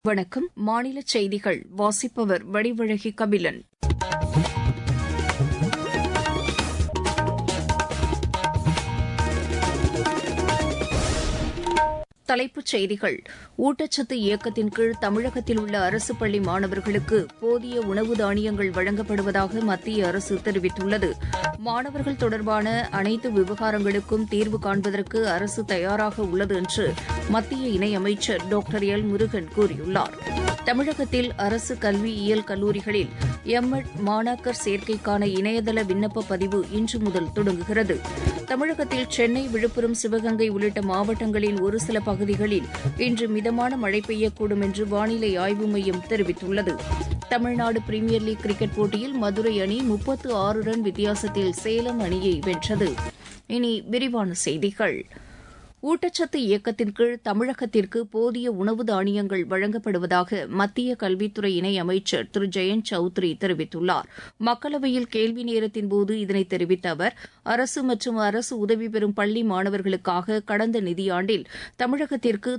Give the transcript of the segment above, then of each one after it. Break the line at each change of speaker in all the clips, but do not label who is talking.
வணக்கம். மாநில செய்திகள் வாசிப்பவர் வடிவழகி கபிலன். தலைப்புச் செய்திகள். ஊட்டச்சத்து இயக்கத்தின் கீழ் தமிழகத்தில் உள்ள அரசு பள்ளி மாணவர்களுக்கு போதிய உணவு தானியங்கள் வழங்கப்படுவதாக மத்திய அரசு தெரிவித்துள்ளது. மாணவர்கள் தொடர்பான அனைத்து விவகாரங்களுக்கும் தீர்வு காண்பதற்கு அரசு தயாராக உள்ளது என்று மத்திய இணையமைச்சர் டாக்டர் எல். முருகன் கூறியுள்ளார். தமிழகத்தில் அரசு கல்வியியல் கல்லூரிகளில் எம்.எட் மாணாக்கர் சேர்க்கைக்கான இணையதள விண்ணப்ப பதிவு இன்று முதல் தொடங்குகிறது. தமிழகத்தில் சென்னை, விழுப்புரம், சிவகங்கை உள்ளிட்ட மாவட்டங்களின் ஒரு சில பகுதிகளில் இன்று மிதமான மழை பெய்யக்கூடும் என்று வானிலை ஆய்வு மையம் தெரிவித்துள்ளது. தமிழ்நாடு பிரீமியர் லீக் கிரிக்கெட் போட்டியில் மதுரை அணி 36 ரன் வித்தியாசத்தில் சேலம் அணியை வென்றது. இனி விரிவான செய்திகள். ஊட்டச்சத்து இயக்கத்தின் கீழ் தமிழகத்திற்கு போதிய உணவு தானியங்கள் வழங்கப்படுவதாக மத்திய கல்வித்துறை இணையமைச்சர் திரு ஜெயந்த் சௌத்ரி தெரிவித்துள்ளார். மக்களவையில் கேள்வி நேரத்தின்போது இதனை தெரிவித்த அவர், அரசு மற்றும் அரசு உதவி பெறும் பள்ளி மாணவர்களுக்காக கடந்த நிதியாண்டில் தமிழகத்திற்கு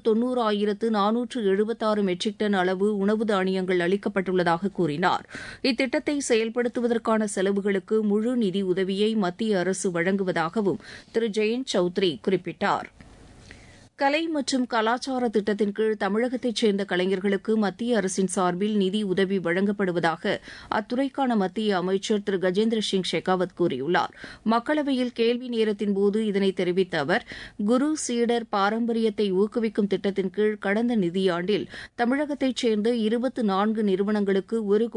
90,476 மெட்ரிக் டன் அளவு உணவு தானியங்கள் அளிக்கப்பட்டுள்ளதாக கூறினார். இத்திட்டத்தை செயல்படுத்துவதற்கான செலவுகளுக்கு முழு நிதி உதவியை மத்திய அரசு வழங்குவதாகவும் திரு ஜெயந்த் சௌத்ரி குறிப்பிட்டார். கலை மற்றும் கலாச்சார திட்டத்தின் கீழ் தமிழகத்தைச் சேர்ந்த கலைஞர்களுக்கு மத்திய அரசின் சார்பில் நிதி உதவி வழங்கப்படுவதாக அத்துறைக்கான மத்திய அமைச்சர் திரு கஜேந்திர சிங் ஷெகாவத் கூறியுள்ளார். மக்களவையில் கேள்வி நேரத்தின்போது இதனை தெரிவித்த அவர், குரு சீடர் பாரம்பரியத்தை ஊக்குவிக்கும் திட்டத்தின் கீழ் கடந்த நிதியாண்டில் தமிழகத்தைச் சேர்ந்த 24 நிறுவனங்களுக்கு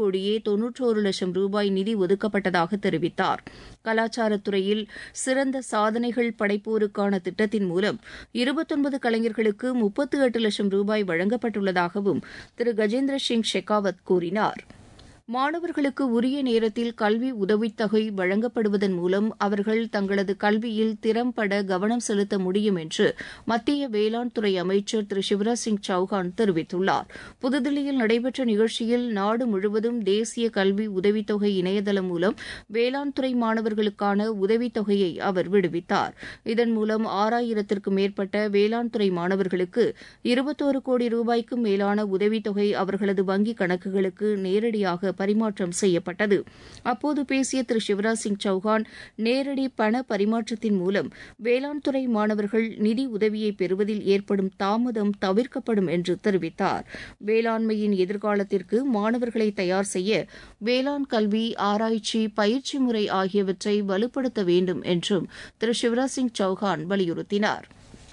1,91,00,000 ரூபாய் நிதி ஒதுக்கப்பட்டதாக தெரிவித்தார். கலாச்சாரத்துறையில் சிறந்த சாதனைகள் படைப்போருக்கான திட்டத்தின் மூலம் 29 கலைஞர்களுக்கு 38 லட்சம் ரூபாய் வழங்கப்பட்டுள்ளதாகவும் திரு கஜேந்திர சிங் ஷெகாவத் கூறினார். மாணவர்களுக்கு உரிய நேரத்தில் கல்வி உதவித்தொகை வழங்கப்படுவதன் மூலம் அவர்கள் தங்களது கல்வியில் திறம்பட கவனம் செலுத்த முடியும் என்று மத்திய வேளாண் துறை அமைச்சர் திரு சிவராஜ் சிங் சௌஹான் தெரிவித்துள்ளார். புதுதில்லியில் நடைபெற்ற நிகழ்ச்சியில் நாடு முழுவதும் தேசிய கல்வி உதவித்தொகை இணையதளம் மூலம் வேளாண் துறை மாணவர்களுக்கான உதவித்தொகையை அவர் விடுவித்தார். இதன் மூலம் 6000த்திற்கும் மேற்பட்ட வேளாண் துறை மாணவர்களுக்கு 21 கோடி ரூபாய்க்கும் மேலான உதவித்தொகை அவர்களது வங்கிக் கணக்குகளுக்கு நேரடியாக பரிமாற்றம் செய்யப்பட்டது. அப்போது பேசிய திரு சிவராஜ் சிங் சௌஹான், நேரடி பண பரிமாற்றத்தின் மூலம் வேளாண் துறை மாணவர்கள் நிதி உதவியை பெறுவதில் ஏற்படும் தாமதம் தவிர்க்கப்படும் என்று தெரிவித்தார். வேளாண்மையின் எதிர்காலத்திற்கு மாணவர்களை தயார் செய்ய வேளாண் கல்வி, ஆராய்ச்சி, பயிற்சி முறை ஆகியவற்றை வலுப்படுத்த வேண்டும் என்றும் திரு சிவராஜ் சிங் சௌஹான் வலியுறுத்தினார்.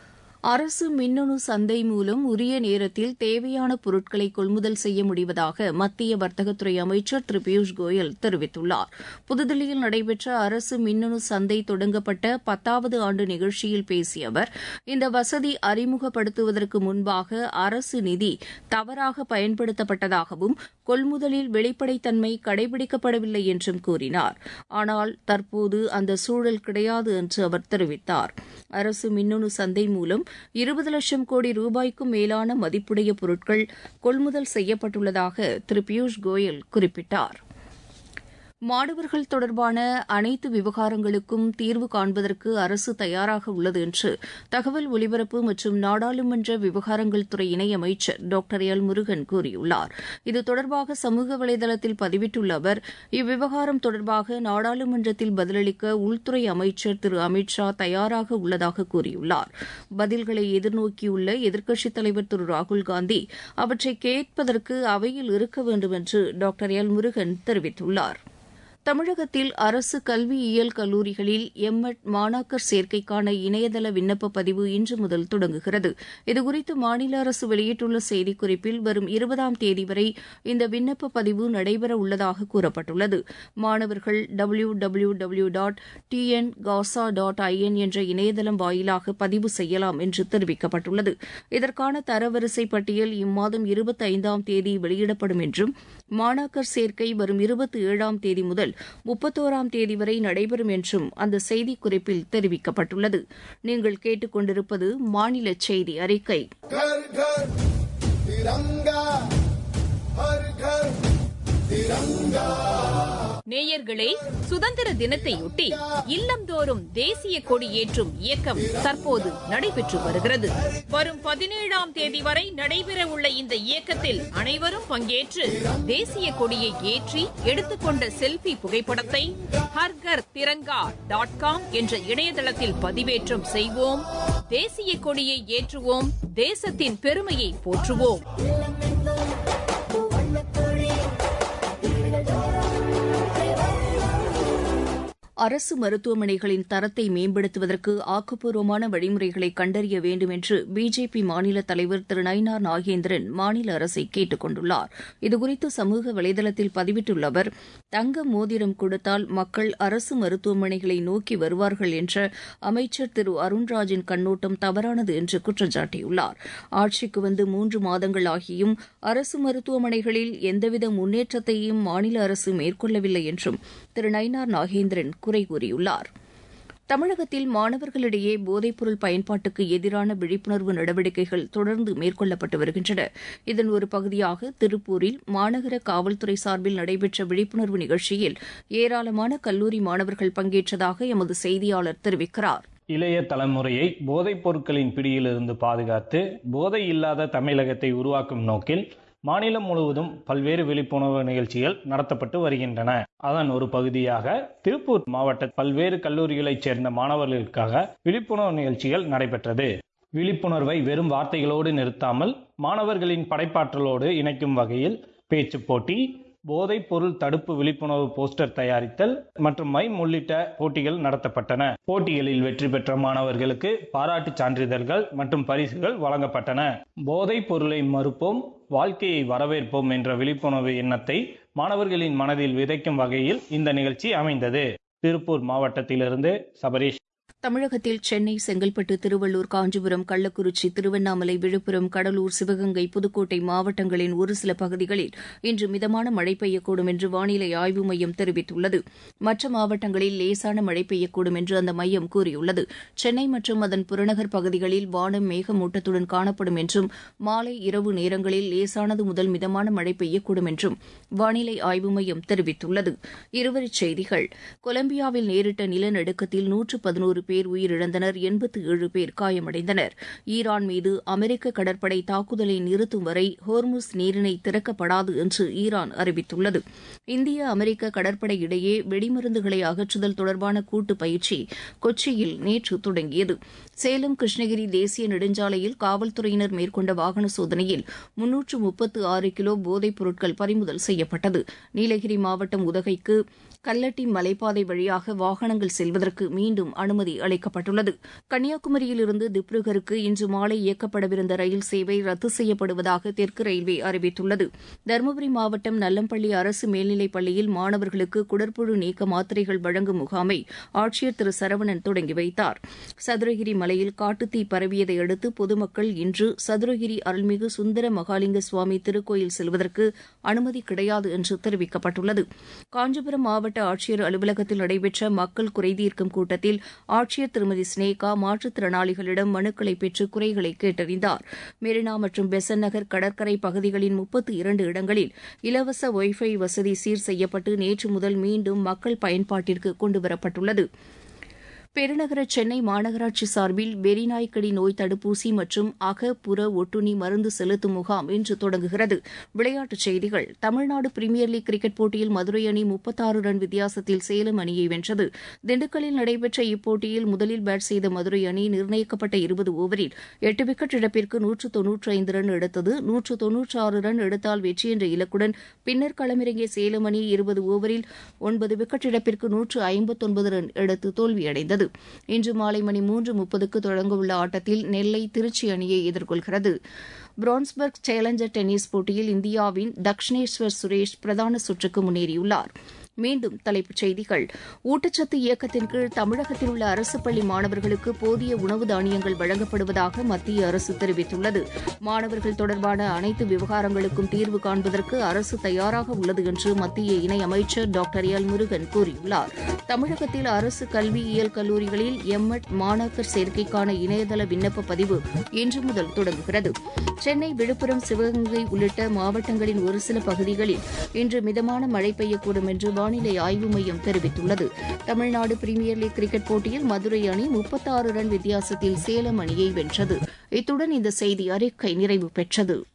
அரசு மின்னணு சந்தை மூலம் உரிய நேரத்தில் தேவையான பொருட்களை கொள்முதல் செய்ய முடிவதாக மத்திய வர்த்தகத்துறை அமைச்சர் திரு பியூஷ் கோயல் தெரிவித்துள்ளார். புதுதில்லியில் நடைபெற்ற அரசு மின்னணு சந்தை தொடங்கப்பட்ட 10வது ஆண்டு நிகழ்ச்சியில் பேசிய அவர், இந்த வசதி அறிமுகப்படுத்துவதற்கு முன்பாக அரசு நிதி தவறாக பயன்படுத்தப்பட்டதாகவும் கொள்முதலில் வெளிப்படைத்தன்மை கடைபிடிக்கப்படவில்லை என்றும் கூறினார். ஆனால் தற்போது அந்த சூழல் கிடையாது என்று அவர் தெரிவித்தார். அரசு மின்னணு சந்தை மூலம் 20 லட்சம் கோடி ரூபாய்க்கும் மேலான மதிப்புடைய பொருட்கள் கொள்முதல் செய்யப்பட்டுள்ளதாக திரு பியூஷ் கோயல் குறிப்பிட்டார். மாணவர்கள் தொடர்பான அனைத்து விவகாரங்களுக்கும் தீர்வு காண்பதற்கு அரசு தயாராக உள்ளது என்று தகவல் ஒலிபரப்பு மற்றும் நாடாளுமன்ற விவகாரங்கள் துறை இணையமைச்சர் டாக்டர் எல். முருகன் கூறியுள்ளார். இது தொடர்பாக சமூக வலைதளத்தில் பதிவிட்டுள்ள அவர், இவ்விவகாரம் தொடர்பாக நாடாளுமன்றத்தில் பதிலளிக்க உள்துறை அமைச்சர் திரு அமித் ஷா தயாராக உள்ளதாக கூறியுள்ளார். பதில்களை எதிர்நோக்கியுள்ள எதிர்க்கட்சித் தலைவர் திரு ராகுல்காந்தி அவற்றை கேட்பதற்கு அவையில் இருக்க வேண்டும் என்று டாக்டர் எல். முருகன் தெரிவித்துள்ளார். தமிழகத்தில் அரசு கல்வியியல் கல்லூரிகளில் எம்.எட் மாணாக்கர் சேர்க்கைக்கான இணையதள விண்ணப்ப பதிவு இன்று முதல் தொடங்குகிறது. இதுகுறித்து மாநில அரசு வெளியிட்டுள்ள செய்திக்குறிப்பில் வரும் 20ஆம் தேதி வரை இந்த விண்ணப்ப பதிவு நடைபெற உள்ளதாக கூறப்பட்டுள்ளது. மாணவர்கள் www.tngasa.in என்ற இணையதளம் வாயிலாக பதிவு செய்யலாம் என்று தெரிவிக்கப்பட்டுள்ளது. இதற்கான தரவரிசை பட்டியல் இம்மாதம் 25ஆம் தேதி வெளியிடப்படும் என்றும் மாணாக்கர் சேர்க்கை வரும் 27ஆம் தேதி முதல் 31ஆம் தேதி வரை நடைபெறும் என்றும் அந்த செய்திக்குறிப்பில் தெரிவிக்கப்பட்டுள்ளது. நீங்கள் கேட்டுக் கொண்டிருப்பது மாநில செய்தி அறிக்கை.
நேயர்களே, சுதந்திர தினத்தையொட்டி இல்லந்தோறும் தேசிய கொடி ஏற்றும் இயக்கம் தற்போது நடைபெற்று வருகிறது. வரும் 17ஆம் தேதி வரை நடைபெறவுள்ள இந்த இயக்கத்தில் அனைவரும் பங்கேற்று தேசிய கொடியை ஏற்றி எடுத்துக்கொண்ட செல்ஃபி புகைப்படத்தை harghar.tiranga.com என்ற இணையதளத்தில் பதிவேற்றம் செய்வோம். தேசிய கொடியை ஏற்றுவோம். தேசத்தின் பெருமையை போற்றுவோம்.
அரசு மருத்துவமனைகளின் தரத்தை மேம்படுத்துவதற்கு ஆக்கப்பூர்வமான வழிமுறைகளை கண்டறிய வேண்டும் என்று பிஜேபி மாநில தலைவர் திரு நயினார் நாகேந்திரன் மாநில அரசை கேட்டுக் கொண்டுள்ளார். இதுகுறித்து சமூக வலைதளத்தில் பதிவிட்டுள்ள அவர், தங்க மோதிரம் கொடுத்தால் மக்கள் அரசு மருத்துவமனைகளை நோக்கி வருவார்கள் என்ற அமைச்சர் திரு அருண்ராஜின் கண்ணோட்டம் தவறானது என்று குற்றம் சாட்டியுள்ளார். ஆட்சிக்கு வந்து 3 மாதங்கள் ஆகியும் அரசு மருத்துவமனைகளில் எந்தவித முன்னேற்றத்தையும் மாநில அரசு மேற்கொள்ளவில்லை என்றும் திரு நயினார் நாகேந்திரன் குறை கூறியுள்ளார். தமிழகத்தில் மாணவர்களிடையே போதைப்பொருள் பயன்பாட்டுக்கு எதிரான விழிப்புணர்வு நடவடிக்கைகள் தொடர்ந்து மேற்கொள்ளப்பட்டு வருகின்றன. இதன் ஒரு பகுதியாக திருப்பூரில் மாநகர காவல்துறை சார்பில் நடைபெற்ற விழிப்புணர்வு நிகழ்ச்சியில் ஏராளமான கல்லூரி மாணவர்கள் பங்கேற்றதாக எமது செய்தியாளர் தெரிவிக்கிறார்.
இளைய தலைமுறையை போதைப் பொருட்களின் பிடியிலிருந்து பாதுகாத்து போதை இல்லாத தமிழகத்தை உருவாக்கும் நோக்கில் மாநிலம் முழுவதும் பல்வேறு விழிப்புணர்வு நிகழ்ச்சிகள் நடத்தப்பட்டு வருகின்றன. அதன் ஒரு பகுதியாக திருப்பூர் மாவட்ட பல்வேறு கல்லூரிகளைச் சேர்ந்த மாணவர்களுக்காக விழிப்புணர்வு நிகழ்ச்சிகள் நடைபெற்றது. விழிப்புணர்வை வெறும் வார்த்தைகளோடு நிறுத்தாமல் மாணவர்களின் படைப்பாற்றலோடு இணைக்கும் வகையில் பேச்சு போட்டி, போதைப் பொருள் தடுப்பு விழிப்புணர்வு போஸ்டர் தயாரித்தல் மற்றும் மைம் உள்ளிட்ட போட்டிகள் நடத்தப்பட்டன. போட்டிகளில் வெற்றி பெற்ற மாணவர்களுக்கு பாராட்டு சான்றிதழ்கள் மற்றும் பரிசுகள் வழங்கப்பட்டன. போதைப் பொருளை மறுப்போம், வாழ்க்கையை வரவேற்போம் என்ற விழிப்புணர்வு எண்ணத்தை மாணவர்களின் மனதில் விதைக்கும் வகையில் இந்த நிகழ்ச்சி அமைந்தது. திருப்பூர் மாவட்டத்திலிருந்து சபரீஷ்.
தமிழகத்தில் சென்னை, செங்கல்பட்டு, திருவள்ளூர், காஞ்சிபுரம், கள்ளக்குறிச்சி, திருவண்ணாமலை, விழுப்புரம், கடலூர், சிவகங்கை, புதுக்கோட்டை மாவட்டங்களின் ஒரு சில பகுதிகளில் இன்று மிதமான மழை பெய்யக்கூடும் என்று வானிலை ஆய்வு மையம் தெரிவித்துள்ளது. மற்ற மாவட்டங்களில் லேசான மழை பெய்யக்கூடும் என்று அந்த மையம் கூறியுள்ளது. சென்னை மற்றும் அதன் புறநகர் பகுதிகளில் வானம் மேகமூட்டத்துடன் காணப்படும் என்றும் மாலை இரவு நேரங்களில் லேசானது முதல் மிதமான மழை பெய்யக்கூடும் என்றும் வானிலை ஆய்வு மையம் தெரிவித்துள்ளது. இருவரிச் செய்திகள். கொலம்பியாவில் நேரிட்ட நிலநடுக்கத்தில் 111 பேர் உயிரிழந்தனர், 87 பேர் காயமடைந்தனர். ஈரான் மீது அமெரிக்க கடற்படை தாக்குதலை நிறுத்தும் வரை ஹோர்முஸ் நீரிணை திறக்கப்படாது என்று ஈரான் அறிவித்துள்ளது. இந்திய அமெரிக்க கடற்படை இடையே வெடிமருந்துகளை அகற்றுதல் தொடர்பான கூட்டு பயிற்சி கொச்சியில் நேற்று தொடங்கியது. சேலம் கிருஷ்ணகிரி தேசிய நெடுஞ்சாலையில் காவல்துறையினர் மேற்கொண்ட வாகன சோதனையில் 336 கிலோ போதைப் பொருட்கள் பறிமுதல் செய்யப்பட்டது. நீலகிரி மாவட்டம் உதகைக்கு கல்லட்டி மலைப்பாதை வழியாக வாகனங்கள் செல்வதற்கு மீண்டும் அனுமதி அளிக்கப்பட்டுள்ளது. கன்னியாகுமரியிலிருந்து திப்ருகருக்கு இன்று மாலை இயக்கப்படவிருந்த ரயில் சேவை ரத்து செய்யப்படுவதாக தெற்கு ரயில்வே அறிவித்துள்ளது. தருமபுரி மாவட்டம் நல்லம்பள்ளி அரசு மேல்நிலைப் பள்ளியில் மாணவர்களுக்கு குடற்புழு நீக்க மாத்திரைகள் வழங்கும் முகாமை ஆட்சியர் திரு சரவணன் தொடங்கி வைத்தார். சதுரகிரி மலையில் காட்டுத்தீ பரவியதை அடுத்து பொதுமக்கள் இன்று சதுரகிரி அருள்மிகு சுந்தர மகாலிங்க சுவாமி திருக்கோயில் செல்வதற்கு அனுமதி கிடையாது என்று தெரிவிக்கப்பட்டுள்ளது. காஞ்சிபுரம் மாவட்ட ஆட்சியர் அலுவலகத்தில் நடைபெற்ற மக்கள் குறைதீர்க்கும் கூட்டத்தில் ஆட்சியர் திருமதி ஸ்னேகா மாற்றுத்திறனாளிகளிடம் மனுக்களை பெற்று குறைகளை கேட்டறிந்தார். மெரினா மற்றும் பெசன்ட் நகர் கடற்கரை பகுதிகளின் 32 இடங்களில் இலவச ஒய்ஃபை வசதி சீர் செய்யப்பட்டு நேற்று முதல் மீண்டும் மக்கள் பயன்பாட்டிற்கு கொண்டுவரப்பட்டுள்ளது. பெருநகர சென்னை மாநகராட்சி சார்பில் வெறிநாய்க்கடி நோய் தடுப்பூசி மற்றும் அக புற ஒட்டுண்ணி மருந்து செலுத்தும் முகாம் இன்று தொடங்குகிறது. விளையாட்டுச் செய்திகள். தமிழ்நாடு பிரீமியர் லீக் கிரிக்கெட் போட்டியில் மதுரை அணி 36 ரன் வித்தியாசத்தில் சேலம் அணியை வென்றது. திண்டுக்கல்லில் நடைபெற்ற இப்போட்டியில் முதலில் பேட் செய்த மதுரை அணி நிர்ணயிக்கப்பட்ட 20 ஓவரில் 8 விக்கெட் இழப்பிற்கு 195 ரன் எடுத்தது. 196 ரன் எடுத்தால் வெற்றி என்ற இலக்குடன் பின்னர் களமிறங்கிய சேலம் அணி 20 ஓவரில் 9 விக்கெட் இழப்பிற்கு 159 ரன் எடுத்து தோல்வியடைந்தது. இன்று மாலை மணி 3:30க்கு தொடங்கவுள்ள ஆட்டத்தில் நெல்லை திருச்சி அணியை எதிர்கொள்கிறது. பிரான்ஸ்பர்க் சேலஞ்சர் டென்னிஸ் போட்டியில் இந்தியாவின் தக்ஷினேஸ்வர் சுரேஷ் பிரதான சுற்றுக்கு முன்னேறியுள்ளார். மீண்டும் தலைப்புச் செய்திகள். ஊட்டச்சத்து இயக்கத்தின் கீழ் தமிழகத்தில் உள்ள அரசு பள்ளி மாணவர்களுக்கு போதிய உணவு தானியங்கள் வழங்கப்படுவதாக மத்திய அரசு தெரிவித்துள்ளது. மாணவர்கள் தொடர்பான அனைத்து விவகாரங்களுக்கும் தீர்வு காண்பதற்கு அரசு தயாராக உள்ளது என்று மத்திய இணையமைச்சர் டாக்டர் எல் முருகன் கூறியுள்ளார். தமிழகத்தில் அரசு கல்வியியல் கல்லூரிகளில் எம்எட் மாணாக்கர் சேர்க்கைக்கான இணையதள விண்ணப்ப பதிவு இன்று முதல் தொடங்குகிறது. சென்னை, விழுப்புரம், சிவகங்கை உள்ளிட்ட மாவட்டங்களின் ஒரு சில பகுதிகளில் இன்று மிதமான மழை பெய்யக்கூடும் என்று வானிலை ஆய்வு மையம் தெரிவித்துள்ளது. தமிழ்நாடு பிரீமியர் லீக் கிரிக்கெட் போட்டியில் மதுரை அணி 36 ரன் வித்தியாசத்தில் சேலம் அணியை வென்றது. இத்துடன் இந்த செய்தி அறிக்கை நிறைவு பெற்றது.